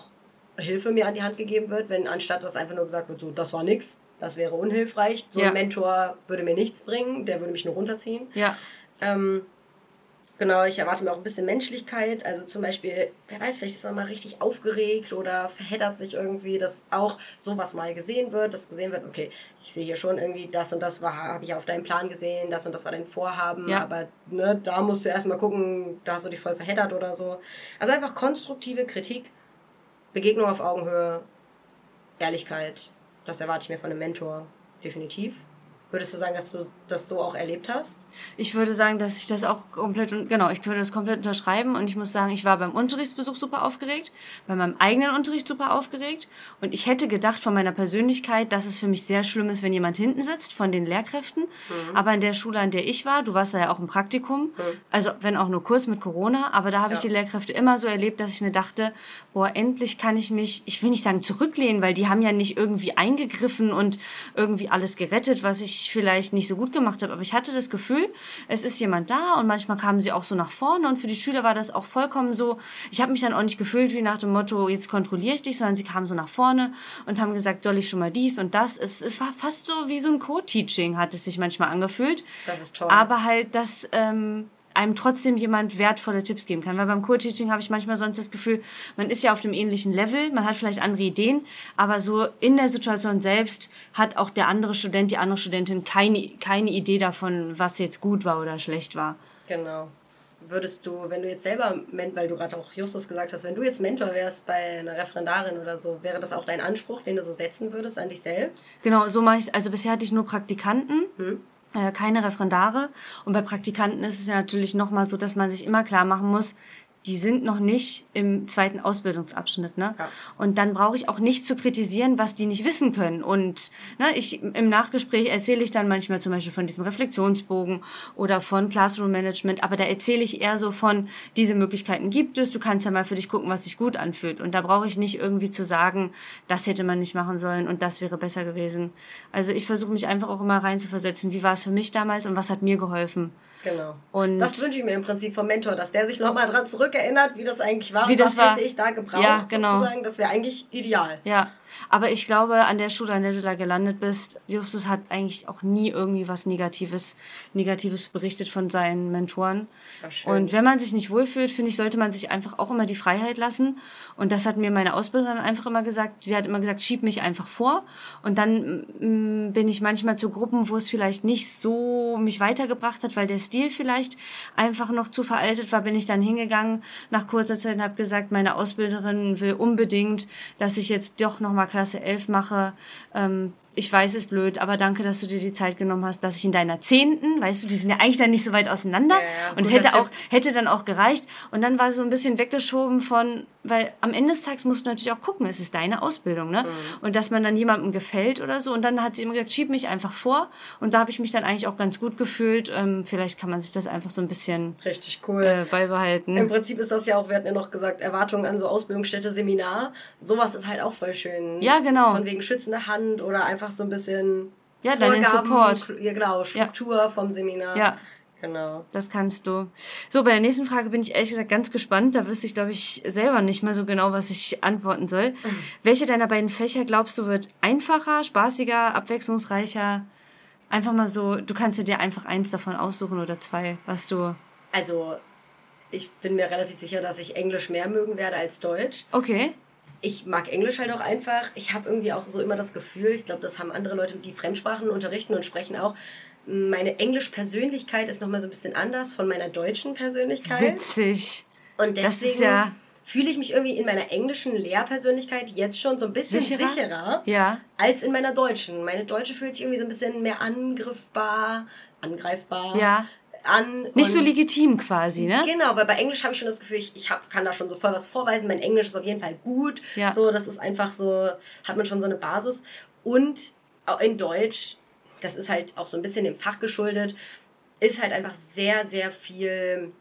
Hilfe mir an die Hand gegeben wird, wenn anstatt dass einfach nur gesagt wird, so, das war nix, das wäre unhilfreich. So ja. ein Mentor würde mir nichts bringen, der würde mich nur runterziehen. Ja. Ähm, genau, ich erwarte mir auch ein bisschen Menschlichkeit. Also zum Beispiel, wer weiß, vielleicht ist man mal richtig aufgeregt oder verheddert sich irgendwie, dass auch sowas mal gesehen wird, dass gesehen wird, okay, ich sehe hier schon irgendwie das und das war, habe ich auf deinem Plan gesehen, das und das war dein Vorhaben, ja. aber ne, da musst du erstmal gucken, da hast du dich voll verheddert oder so. Also einfach konstruktive Kritik, Begegnung auf Augenhöhe, Ehrlichkeit, das erwarte ich mir von einem Mentor definitiv. Würdest du sagen, dass du das so auch erlebt hast? Ich würde sagen, dass ich das auch komplett, genau, ich würde das komplett unterschreiben und ich muss sagen, ich war beim Unterrichtsbesuch super aufgeregt, bei meinem eigenen Unterricht super aufgeregt und ich hätte gedacht von meiner Persönlichkeit, dass es für mich sehr schlimm ist, wenn jemand hinten sitzt von den Lehrkräften, mhm. aber in der Schule, an der ich war, du warst da ja auch im Praktikum, mhm. also wenn auch nur kurz mit Corona, aber da habe ja. ich die Lehrkräfte immer so erlebt, dass ich mir dachte, boah, endlich kann ich mich, ich will nicht sagen zurücklehnen, weil die haben ja nicht irgendwie eingegriffen und irgendwie alles gerettet, was ich vielleicht nicht so gut gemacht habe, aber ich hatte das Gefühl, es ist jemand da und manchmal kamen sie auch so nach vorne und für die Schüler war das auch vollkommen so, ich habe mich dann auch nicht gefühlt wie nach dem Motto, jetzt kontrolliere ich dich, sondern sie kamen so nach vorne und haben gesagt, soll ich schon mal dies und das. Es, es war fast so wie so ein Co-Teaching, hat es sich manchmal angefühlt. Das ist toll. Aber halt, dass ähm, einem trotzdem jemand wertvolle Tipps geben kann. Weil beim Co-Teaching habe ich manchmal sonst das Gefühl, man ist ja auf dem ähnlichen Level, man hat vielleicht andere Ideen, aber so in der Situation selbst hat auch der andere Student, die andere Studentin keine, keine Idee davon, was jetzt gut war oder schlecht war. Genau. Würdest du, wenn du jetzt selber, weil du gerade auch Justus gesagt hast, wenn du jetzt Mentor wärst bei einer Referendarin oder so, wäre das auch dein Anspruch, den du so setzen würdest an dich selbst? Genau, so mache ich es. Also bisher hatte ich nur Praktikanten. Hm. Keine Referendare. Und bei Praktikanten ist es ja natürlich nochmal so, dass man sich immer klar machen muss, die sind noch nicht im zweiten Ausbildungsabschnitt, ne? Ja. Und dann brauche ich auch nicht zu kritisieren, was die nicht wissen können. Und ne, ich im Nachgespräch erzähle ich dann manchmal zum Beispiel von diesem Reflexionsbogen oder von Classroom Management, aber da erzähle ich eher so von, diese Möglichkeiten gibt es, du kannst ja mal für dich gucken, was sich gut anfühlt. Und da brauche ich nicht irgendwie zu sagen, das hätte man nicht machen sollen und das wäre besser gewesen. Also ich versuche mich einfach auch immer reinzuversetzen, wie war es für mich damals und was hat mir geholfen. Genau. Und das wünsche ich mir im Prinzip vom Mentor, dass der sich nochmal dran zurückerinnert, wie das eigentlich war wie und das was war. hätte ich da gebraucht, ja, genau. sozusagen. Das wäre eigentlich ideal. Ja, aber ich glaube, an der Schule, an der du da gelandet bist, Justus hat eigentlich auch nie irgendwie was Negatives, Negatives berichtet von seinen Mentoren. Ach, schön. Und wenn man sich nicht wohlfühlt, finde ich, sollte man sich einfach auch immer die Freiheit lassen. Und das hat mir meine Ausbilderin einfach immer gesagt. Sie hat immer gesagt, schieb mich einfach vor. Und dann mh, bin ich manchmal zu Gruppen, wo es vielleicht nicht so mich weitergebracht hat, weil der Stil vielleicht einfach noch zu veraltet war, bin ich dann hingegangen nach kurzer Zeit und habe gesagt, meine Ausbilderin will unbedingt, dass ich jetzt doch nochmal Klasse elf mache. Ähm, ich weiß, es ist blöd, aber danke, dass du dir die Zeit genommen hast, dass ich in deiner zehnten, weißt du, die sind ja eigentlich dann nicht so weit auseinander. Ja, ja, und es hätte auch, hätte dann auch gereicht. Und dann war so ein bisschen weggeschoben von, weil am Ende des Tages musst du natürlich auch gucken, es ist deine Ausbildung, ne? Mhm. Und dass man dann jemandem gefällt oder so. Und dann hat sie immer gesagt, schieb mich einfach vor. Und da habe ich mich dann eigentlich auch ganz gut gefühlt. Ähm, vielleicht kann man sich das einfach so ein bisschen richtig cool äh, beibehalten. Im Prinzip ist das ja auch, wir hatten ja noch gesagt, Erwartungen an so Ausbildungsstätte, Seminar. Sowas ist halt auch voll schön. Ja, genau. Von wegen schützende Hand oder einfach so ein bisschen ja, Vorgaben, Support. Ja, genau, Struktur ja. vom Seminar. Ja. Genau. Das kannst du. So, bei der nächsten Frage bin ich ehrlich gesagt ganz gespannt. Da wüsste ich, glaube ich, selber nicht mal so genau, was ich antworten soll. Mhm. Welche deiner beiden Fächer glaubst du wird einfacher, spaßiger, abwechslungsreicher? Einfach mal so, du kannst dir einfach eins davon aussuchen oder zwei, was du... Also, ich bin mir relativ sicher, dass ich Englisch mehr mögen werde als Deutsch. Okay. Ich mag Englisch halt auch einfach. Ich habe irgendwie auch so immer das Gefühl, ich glaube, das haben andere Leute, die Fremdsprachen unterrichten und sprechen auch, meine Englisch-Persönlichkeit ist nochmal so ein bisschen anders von meiner deutschen Persönlichkeit. Witzig. Und deswegen ja fühle ich mich irgendwie in meiner englischen Lehrpersönlichkeit jetzt schon so ein bisschen sicherer, sicherer ja. als in meiner deutschen. Meine deutsche fühlt sich irgendwie so ein bisschen mehr angriffbar, angreifbar ja. an. Nicht so legitim quasi, ne? Genau, weil bei Englisch habe ich schon das Gefühl, ich, ich hab, kann da schon so voll was vorweisen. Mein Englisch ist auf jeden Fall gut. Ja. So, das ist einfach so, hat man schon so eine Basis. Und auch in Deutsch, das ist halt auch so ein bisschen dem Fach geschuldet, ist halt einfach sehr, sehr viel,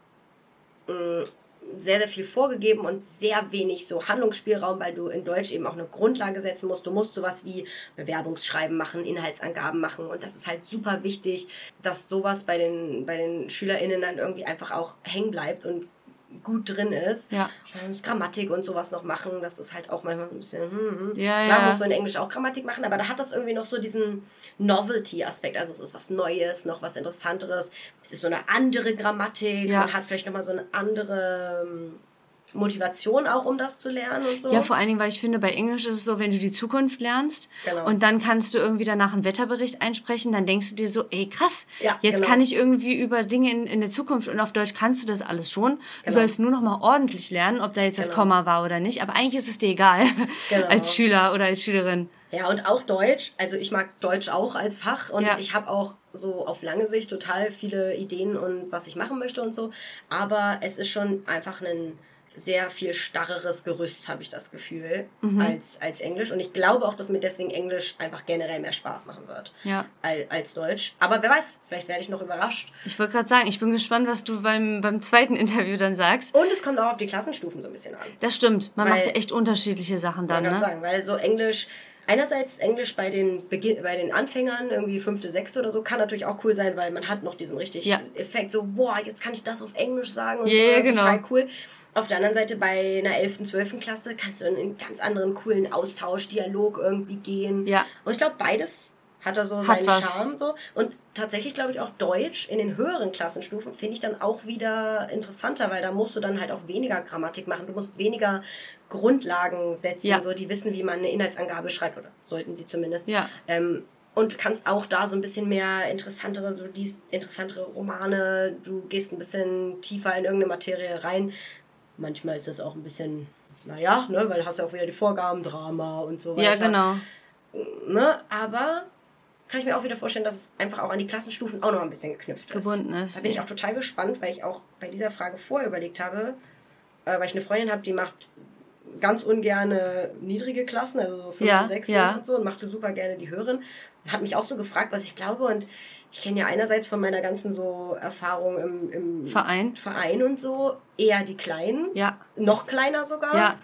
mh, sehr, sehr viel vorgegeben und sehr wenig so Handlungsspielraum, weil du in Deutsch eben auch eine Grundlage setzen musst. Du musst sowas wie Bewerbungsschreiben machen, Inhaltsangaben machen und das ist halt super wichtig, dass sowas bei den, bei den SchülerInnen dann irgendwie einfach auch hängen bleibt und gut drin ist. Ja. Und Grammatik und sowas noch machen, das ist halt auch manchmal ein bisschen, hm, hm. Ja, Klar ja. musst du in Englisch auch Grammatik machen, aber da hat das irgendwie noch so diesen Novelty-Aspekt, also es ist was Neues, noch was Interessanteres, es ist so eine andere Grammatik, Ja. man hat vielleicht nochmal so eine andere Motivation auch, um das zu lernen und so. Ja, vor allen Dingen, weil ich finde, bei Englisch ist es so, wenn du die Zukunft lernst Genau. und dann kannst du irgendwie danach einen Wetterbericht einsprechen, dann denkst du dir so, ey krass, Ja, jetzt genau. kann ich irgendwie über Dinge in, in der Zukunft und auf Deutsch kannst du das alles schon. Du Genau. sollst nur noch mal ordentlich lernen, ob da jetzt das Genau. Komma war oder nicht, aber eigentlich ist es dir egal, Genau. als Schüler oder als Schülerin. Ja, und auch Deutsch. Also ich mag Deutsch auch als Fach und Ja. ich habe auch so auf lange Sicht total viele Ideen und was ich machen möchte und so. Aber es ist schon einfach ein sehr viel starreres Gerüst, habe ich das Gefühl, Mhm. als, als Englisch. Und ich glaube auch, dass mir deswegen Englisch einfach generell mehr Spaß machen wird Ja. als, als Deutsch. Aber wer weiß, vielleicht werde ich noch überrascht. Ich wollte gerade sagen, ich bin gespannt, was du beim, beim zweiten Interview dann sagst. Und es kommt auch auf die Klassenstufen so ein bisschen an. Das stimmt, man Weil- macht ja echt unterschiedliche Sachen dann, Man kann ne? sagen, weil so Englisch, einerseits Englisch bei den Beginn, bei den Anfängern, irgendwie fünfte, sechste oder so, kann natürlich auch cool sein, weil man hat noch diesen richtig Ja. Effekt, so, boah, jetzt kann ich das auf Englisch sagen und Ja, so, genau. total cool. Auf der anderen Seite bei einer elften, zwölften Klasse kannst du in einen ganz anderen coolen Austausch, Dialog irgendwie gehen. Ja. Und ich glaube, beides hat da so Hat seinen was. Charme so. Und tatsächlich glaube ich auch Deutsch in den höheren Klassenstufen finde ich dann auch wieder interessanter, weil da musst du dann halt auch weniger Grammatik machen. Du musst weniger Grundlagen setzen, Ja. so die wissen, wie man eine Inhaltsangabe schreibt, oder sollten sie zumindest. Ja. Ähm, und du kannst auch da so ein bisschen mehr interessantere, so liest interessantere Romane, du gehst ein bisschen tiefer in irgendeine Materie rein. Manchmal ist das auch ein bisschen, naja, ne, weil du hast ja auch wieder die Vorgaben, Drama und so weiter. Ja, genau. Ne? Aber kann ich mir auch wieder vorstellen, dass es einfach auch an die Klassenstufen auch noch ein bisschen geknüpft ist. Gebunden ist, Da bin ich ja. auch total gespannt, weil ich auch bei dieser Frage vorher überlegt habe, äh, weil ich eine Freundin habe, die macht ganz ungerne niedrige Klassen, also so fünfte, Ja, sechste ja. und so, und machte super gerne die höheren. Hat mich auch so gefragt, was ich glaube, und ich kenne ja einerseits von meiner ganzen so Erfahrung im, im Verein. Verein und so eher die Kleinen, Ja. noch kleiner sogar. Ja.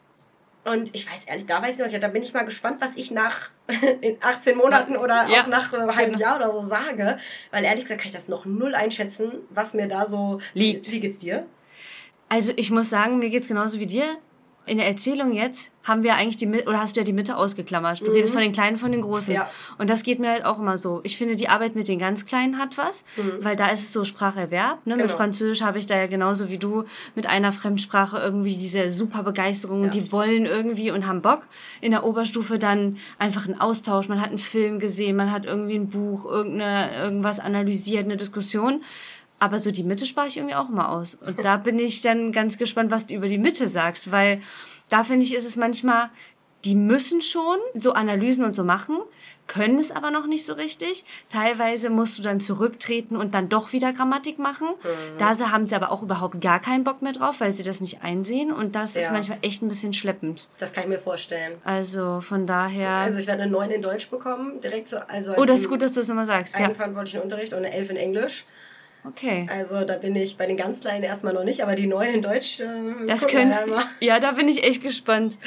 Und ich weiß ehrlich, da weiß ich noch nicht, da bin ich mal gespannt, was ich nach in achtzehn Monaten oder Ja, auch nach einem halben genau. Jahr oder so sage. Weil ehrlich gesagt kann ich das noch null einschätzen, was mir da so Liegt. Wie geht's dir? Also ich muss sagen, mir geht's genauso wie dir. In der Erzählung jetzt haben wir eigentlich die Mitte, oder hast du ja die Mitte ausgeklammert. Du redest von den Kleinen, von den Großen. Ja. Und das geht mir halt auch immer so. Ich finde, die Arbeit mit den ganz Kleinen hat was, weil da ist es so Spracherwerb. Ne? Mit Genau. Französisch habe ich da ja genauso wie du mit einer Fremdsprache irgendwie diese super Begeisterung. Ja. Die wollen irgendwie und haben Bock. In der Oberstufe dann einfach ein Austausch. Man hat einen Film gesehen, man hat irgendwie ein Buch, irgendeine, irgendwas analysiert, eine Diskussion. Aber so die Mitte spare ich irgendwie auch immer aus. Und da bin ich dann ganz gespannt, was du über die Mitte sagst, weil da finde ich, ist es manchmal, die müssen schon so Analysen und so machen, können es aber noch nicht so richtig. Teilweise musst du dann zurücktreten und dann doch wieder Grammatik machen. Mhm. Da sie- haben sie aber auch überhaupt gar keinen Bock mehr drauf, weil sie das nicht einsehen. Und das ist Ja. manchmal echt ein bisschen schleppend. Das kann ich mir vorstellen. Also von daher... Also ich werde eine neun in Deutsch bekommen, direkt so. Also oh, das ist im gut, dass du es immer sagst. Ja. eigenverantwortlichen Unterricht und eine elf in Englisch. Okay. Also da bin ich bei den ganz Kleinen erstmal noch nicht, aber die neun in Deutsch, äh, Das gucken wir könnte. dann mal. Ja, da bin ich echt gespannt.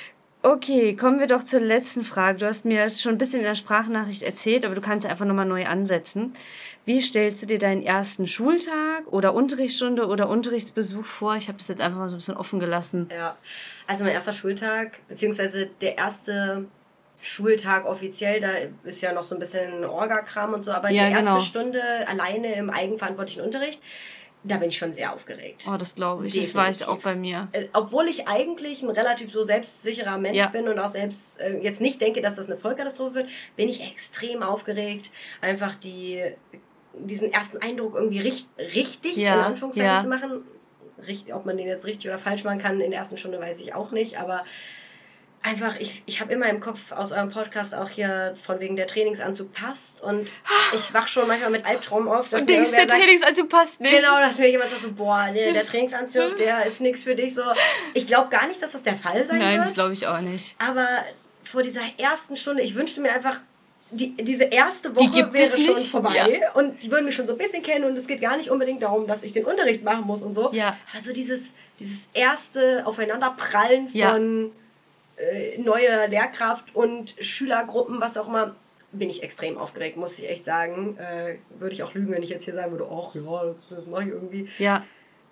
Okay, kommen wir doch zur letzten Frage. Du hast mir schon ein bisschen in der Sprachnachricht erzählt, aber du kannst einfach nochmal neu ansetzen. Wie stellst du dir deinen ersten Schultag oder Unterrichtsstunde oder Unterrichtsbesuch vor? Ich habe das jetzt einfach mal so ein bisschen offen gelassen. Ja, also mein erster Schultag, beziehungsweise der erste Schultag offiziell, da ist ja noch so ein bisschen Orga-Kram und so, aber Ja, die erste genau. Stunde alleine im eigenverantwortlichen Unterricht, da bin ich schon sehr aufgeregt. Oh, das glaube ich. Das war ich Definitiv. auch bei mir. Äh, Obwohl ich eigentlich ein relativ so selbstsicherer Mensch Ja. bin und auch selbst äh, jetzt nicht denke, dass das eine Vollkatastrophe wird, bin ich extrem aufgeregt. Einfach die, diesen ersten Eindruck irgendwie richt, richtig, Ja, in Anführungszeichen, ja. zu machen. Richt, ob man den jetzt richtig oder falsch machen kann in der ersten Stunde, weiß ich auch nicht, aber einfach, ich, ich habe immer im Kopf aus eurem Podcast auch hier von wegen der Trainingsanzug passt und ich wach schon manchmal mit Albtraum auf, dass Und mir denkst, irgendwer der sagt, Trainingsanzug passt nicht. genau, dass mir jemand sagt so, boah, nee, der Trainingsanzug, der ist nix für dich. So, ich glaube gar nicht, dass das der Fall sein Nein, das wird. glaube ich auch nicht. Aber vor dieser ersten Stunde, ich wünschte mir einfach, die, diese erste Woche gibt wäre es schon nicht. vorbei Ja. und die würden mich schon so ein bisschen kennen und es geht gar nicht unbedingt darum, dass ich den Unterricht machen muss und so. Ja. Also dieses, dieses erste Aufeinanderprallen Ja. von äh, neuer Lehrkraft und Schülergruppen, was auch immer, bin ich extrem aufgeregt, muss ich echt sagen. Äh, würde ich auch lügen, wenn ich jetzt hier sagen würde, ach ja, das, das mache ich irgendwie. Ja.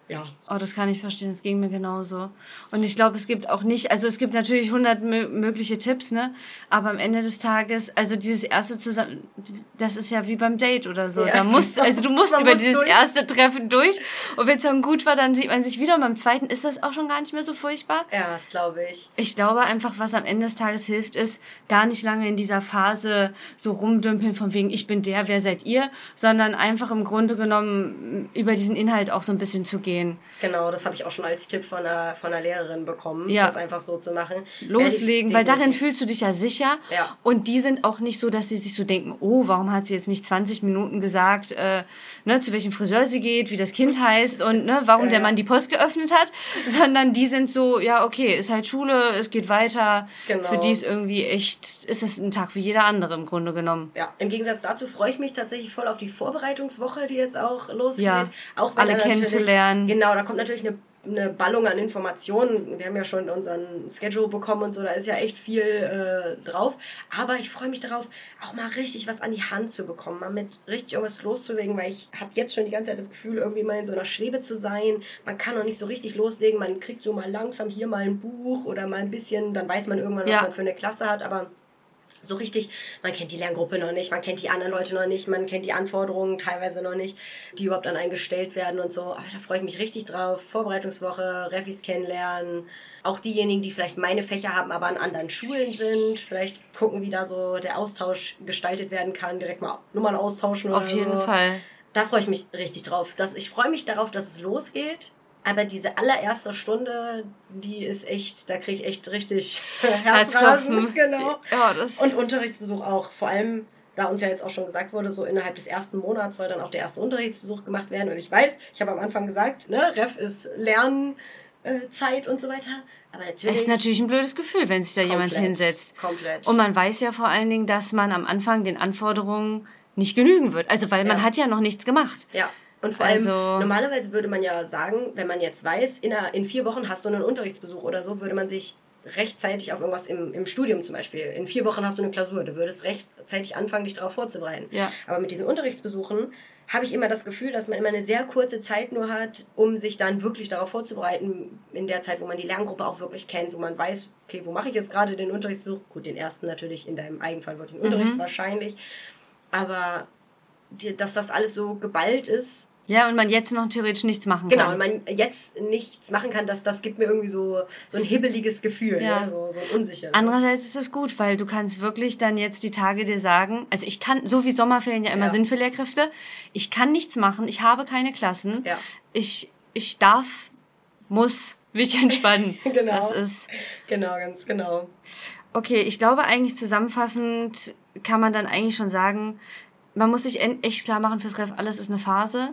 ja. Oh, das kann ich verstehen, das ging mir genauso. Und ich glaube, es gibt auch nicht, also es gibt natürlich hundert mö- mögliche Tipps, ne? Aber am Ende des Tages, also dieses erste zusammen, das ist ja wie beim Date oder so. Ja. Da musst, also du musst über muss dieses durch. erste Treffen durch. Und wenn es dann gut war, dann sieht man sich wieder. Und beim zweiten ist das auch schon gar nicht mehr so furchtbar. Ja, das glaube ich. Ich glaube einfach, was am Ende des Tages hilft, ist gar nicht lange in dieser Phase so rumdümpeln von wegen, ich bin der, wer seid ihr, sondern einfach im Grunde genommen über diesen Inhalt auch so ein bisschen zu gehen. Genau, das habe ich auch schon als Tipp von einer, von einer Lehrerin bekommen, Ja. das einfach so zu machen. Loslegen, Ja, weil darin definitiv. fühlst du dich ja sicher. Ja. Und die sind auch nicht so, dass sie sich so denken, oh, warum hat sie jetzt nicht zwanzig Minuten gesagt, äh, ne, zu welchem Friseur sie geht, wie das Kind heißt und ne, warum Ja, der ja. Mann die Post geöffnet hat, sondern die sind so, ja, okay, ist halt Schule, es geht weiter. Genau. Für die ist irgendwie echt, ist es ein Tag wie jeder andere im Grunde genommen. Ja, im Gegensatz dazu freue ich mich tatsächlich voll auf die Vorbereitungswoche, die jetzt auch losgeht. Ja, auch wenn alle da natürlich- kennenzulernen. Genau, da kommt natürlich eine, eine Ballung an Informationen. Wir haben ja schon unseren Schedule bekommen und so, da ist ja echt viel äh, drauf. Aber ich freue mich darauf, auch mal richtig was an die Hand zu bekommen, mal mit richtig irgendwas loszulegen, weil ich habe jetzt schon die ganze Zeit das Gefühl, irgendwie mal in so einer Schwebe zu sein. Man kann noch nicht so richtig loslegen, man kriegt so mal langsam hier mal ein Buch oder mal ein bisschen, dann weiß man irgendwann, was Ja. man für eine Klasse hat, aber so richtig, man kennt die Lerngruppe noch nicht, man kennt die anderen Leute noch nicht, man kennt die Anforderungen teilweise noch nicht, die überhaupt an einen gestellt werden und so. Aber da freue ich mich richtig drauf. Vorbereitungswoche, Refis kennenlernen. Auch diejenigen, die vielleicht meine Fächer haben, aber an anderen Schulen sind. Vielleicht gucken, wie da so der Austausch gestaltet werden kann. Direkt mal Nummern austauschen oder Auf jeden so. Fall. Da freue ich mich richtig drauf. Das, ich freue mich darauf, dass es losgeht. Aber diese allererste Stunde, die ist echt, da kriege ich echt richtig Herzrasen. Herzklopfen. Genau. Ja, das Und Unterrichtsbesuch auch. Vor allem, da uns ja jetzt auch schon gesagt wurde, so innerhalb des ersten Monats soll dann auch der erste Unterrichtsbesuch gemacht werden. Und ich weiß, ich habe am Anfang gesagt, ne, Ref ist Lernzeit und so weiter. Aber natürlich... es ist natürlich ein blödes Gefühl, wenn sich da jemand Komplett, hinsetzt. komplett. Und man weiß ja vor allen Dingen, dass man am Anfang den Anforderungen nicht genügen wird. Also, weil man Ja. hat ja noch nichts gemacht. Ja. Und vor Also- allem, normalerweise würde man ja sagen, wenn man jetzt weiß, in, einer, in vier Wochen hast du einen Unterrichtsbesuch oder so, würde man sich rechtzeitig auf irgendwas im, im Studium zum Beispiel, in vier Wochen hast du eine Klausur, du würdest rechtzeitig anfangen, dich darauf vorzubereiten. Ja. Aber mit diesen Unterrichtsbesuchen habe ich immer das Gefühl, dass man immer eine sehr kurze Zeit nur hat, um sich dann wirklich darauf vorzubereiten, in der Zeit, wo man die Lerngruppe auch wirklich kennt, wo man weiß, okay, wo mache ich jetzt gerade den Unterrichtsbesuch? Gut, den ersten natürlich, in deinem Eigenfall wirklich Unterricht wahrscheinlich, aber die, dass das alles so geballt ist. Ja, und man jetzt noch theoretisch nichts machen Genau, kann. und man jetzt nichts machen kann, das, das gibt mir irgendwie so, so ein hibbeliges Gefühl, Ja. ne? so, so ein unsicheres. Andererseits ist es gut, weil du kannst wirklich dann jetzt die Tage dir sagen, also ich kann, so wie Sommerferien ja immer Ja. sind für Lehrkräfte, ich kann nichts machen, ich habe keine Klassen, Ja. ich, ich darf, muss mich entspannen. Genau. Das ist... Genau, ganz genau. Okay, ich glaube eigentlich zusammenfassend kann man dann eigentlich schon sagen, man muss sich en- echt klar machen fürs Ref, alles ist eine Phase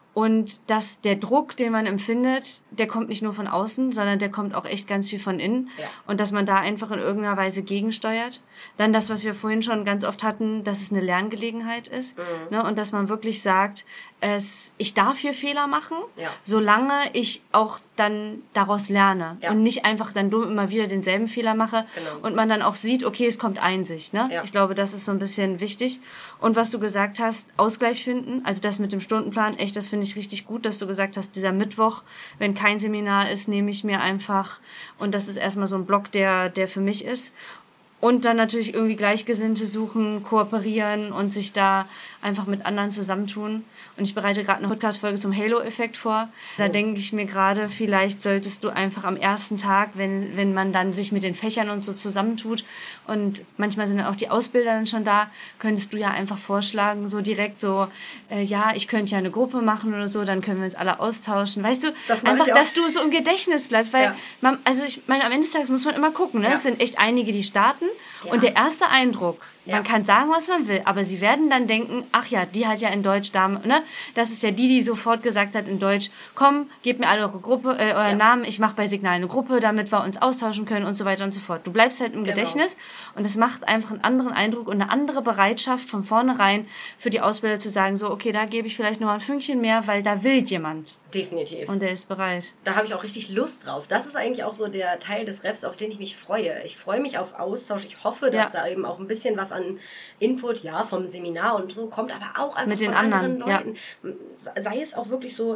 und dass der Druck, den man empfindet, der kommt nicht nur von außen, sondern der kommt auch echt ganz viel von innen Ja. und dass man da einfach in irgendeiner Weise gegensteuert. Dann das, was wir vorhin schon ganz oft hatten, dass es eine Lerngelegenheit ist, Mhm. ne, und dass man wirklich sagt, es, ich darf hier Fehler machen, Ja. solange ich auch dann daraus lerne Ja. und nicht einfach dann dumm immer wieder denselben Fehler mache Genau. und man dann auch sieht, okay, es kommt Einsicht. Ne? Ja. Ich glaube, das ist so ein bisschen wichtig. Und was du gesagt hast, Ausgleich finden, also das mit dem Stundenplan, echt, das finde ich richtig gut, dass du gesagt hast, dieser Mittwoch, wenn kein Seminar ist, nehme ich mir einfach, und das ist erstmal so ein Block, der, der für mich ist. Und dann natürlich irgendwie Gleichgesinnte suchen, kooperieren und sich da einfach mit anderen zusammentun. Und ich bereite gerade eine Podcast-Folge zum Halo-Effekt vor. Da denke ich mir gerade, vielleicht solltest du einfach am ersten Tag, wenn, wenn man dann sich mit den Fächern und so zusammentut und manchmal sind dann auch die Ausbilder dann schon da, könntest du ja einfach vorschlagen, so direkt so, äh, ja, ich könnte ja eine Gruppe machen oder so, dann können wir uns alle austauschen. Weißt du, Das mache einfach, ich auch. dass du so im Gedächtnis bleibst, weil Ja. man, also ich meine, am Ende des Tages muss man immer gucken, ne? Ja. Es sind echt einige, die starten. Ja. Und der erste Eindruck, Ja. man kann sagen, was man will, aber sie werden dann denken, ach ja, die hat ja in Deutsch da, ne? Das ist ja die, die sofort gesagt hat in Deutsch, komm, gebt mir alle eure Gruppe, äh, euren Ja. Namen, ich mache bei Signal eine Gruppe, damit wir uns austauschen können und so weiter und so fort. Du bleibst halt im Genau. Gedächtnis und es macht einfach einen anderen Eindruck und eine andere Bereitschaft von vornherein für die Ausbilder zu sagen, so, okay, da gebe ich vielleicht noch mal ein Fünkchen mehr, weil da will jemand Definitiv. und der ist bereit. Da habe ich auch richtig Lust drauf. Das ist eigentlich auch so der Teil des Refs, auf den ich mich freue. Ich freue mich auf Austausch. Ich hoffe, dass Ja. da eben auch ein bisschen was an Input, ja, vom Seminar und so kommt, aber auch einfach Mit den von anderen anderen, ja. Leuten. Sei es auch wirklich so,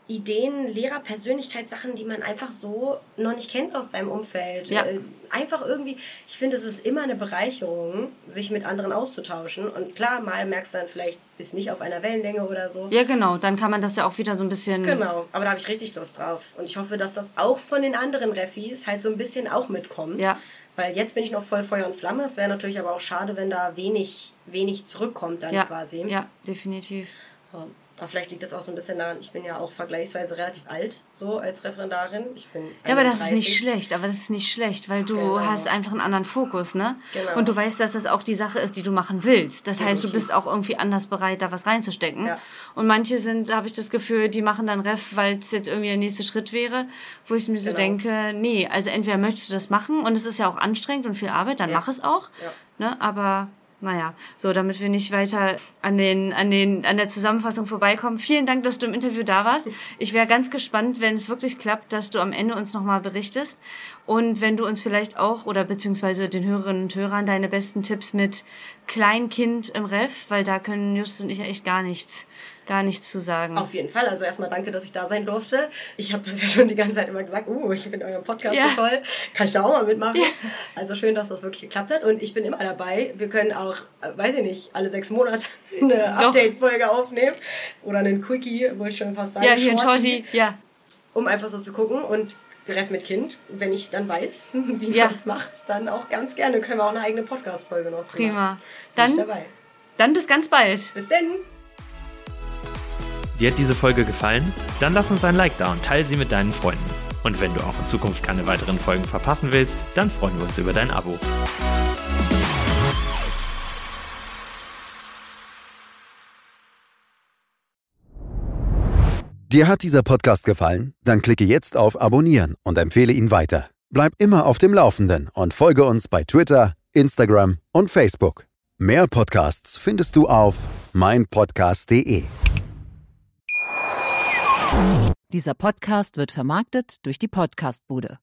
Ideen, Lehrer, Persönlichkeitssachen, die man einfach so noch nicht kennt aus seinem Umfeld. Ja. Einfach irgendwie, ich finde, es ist immer eine Bereicherung, sich mit anderen auszutauschen. Und klar, mal merkst du dann vielleicht, ist nicht auf einer Wellenlänge oder so. Ja, genau, dann kann man das ja auch wieder so ein bisschen... Genau, aber da habe ich richtig Lust drauf. Und ich hoffe, dass das auch von den anderen Refis halt so ein bisschen auch mitkommt. Ja. Weil jetzt bin ich noch voll Feuer und Flamme. Es wäre natürlich aber auch schade, wenn da wenig, wenig zurückkommt dann ja. quasi. Ja, definitiv. Ja. Aber vielleicht liegt das auch so ein bisschen daran, ich bin ja auch vergleichsweise relativ alt, so als Referendarin. Ich bin ja, aber das ist nicht schlecht, aber das ist nicht schlecht, weil du genau. hast einfach einen anderen Fokus, ne? Genau. Und du weißt, dass das auch die Sache ist, die du machen willst. Das Definitiv. heißt, du bist auch irgendwie anders bereit, da was reinzustecken. Ja. Und manche sind, da habe ich das Gefühl, die machen dann Ref, weil es jetzt irgendwie der nächste Schritt wäre, wo ich mir so genau. denke, nee, also entweder möchtest du das machen und es ist ja auch anstrengend und viel Arbeit, dann ja. mach es auch, ja. ne? Aber... Naja, so, damit wir nicht weiter an den, an den, an der Zusammenfassung vorbeikommen. Vielen Dank, dass du im Interview da warst. Ich wäre ganz gespannt, wenn es wirklich klappt, dass du am Ende uns nochmal berichtest. Und wenn du uns vielleicht auch, oder beziehungsweise den Hörerinnen und Hörern, deine besten Tipps mit Kleinkind im Ref, weil da können Justus und ich ja echt gar nichts, gar nichts zu sagen. Auf jeden Fall. Also erstmal danke, dass ich da sein durfte. Ich habe das ja schon die ganze Zeit immer gesagt, uh, ich finde euren Podcast ja. so toll. Kann ich da auch mal mitmachen? Ja. Also schön, dass das wirklich geklappt hat. Und ich bin immer dabei. Wir können auch, weiß ich nicht, alle sechs Monate eine Update-Folge aufnehmen. Oder einen Quickie, wollte ich schon fast sagen. Ja, hier ein Shorty, ja. Um einfach so zu gucken und Ref mit Kind, wenn ich dann weiß, wie ja. man es macht, dann auch ganz gerne. Können wir auch eine eigene Podcast-Folge noch zu machen. Prima. Dann, bin ich dabei. Dann bis ganz bald. Bis denn. Dir hat diese Folge gefallen? Dann lass uns ein Like da und teile sie mit deinen Freunden. Und wenn du auch in Zukunft keine weiteren Folgen verpassen willst, dann freuen wir uns über dein Abo. Dir hat dieser Podcast gefallen? Dann klicke jetzt auf Abonnieren und empfehle ihn weiter. Bleib immer auf dem Laufenden und folge uns bei Twitter, Instagram und Facebook. Mehr Podcasts findest du auf meinpodcast punkt de. Dieser Podcast wird vermarktet durch die Podcastbude.